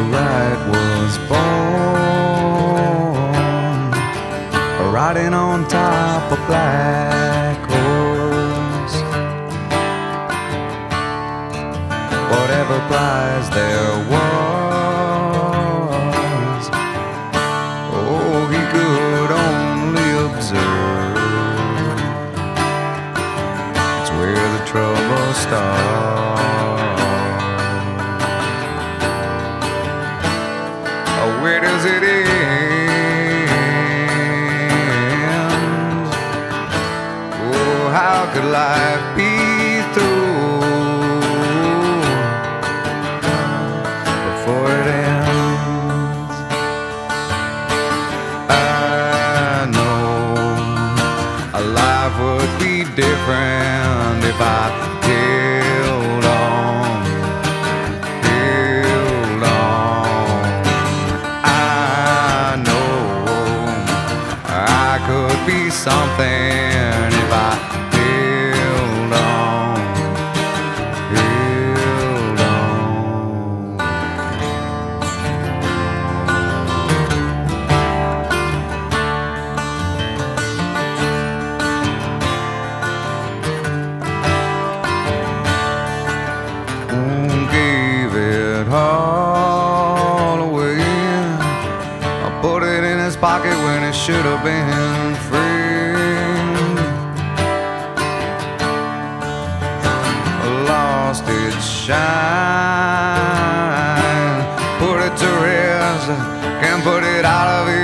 right was born, riding on top of black horse. Whatever prize there was, oh, he could only observe. It's where the trouble starts. Where does it end? Oh, how could life be through before it ends? I know a life would be different if I held on. Could be something if I held on, held on. Gave it all away. I put it in his pocket when it should have been free. Lost its shine, put it to rest, can't put it out of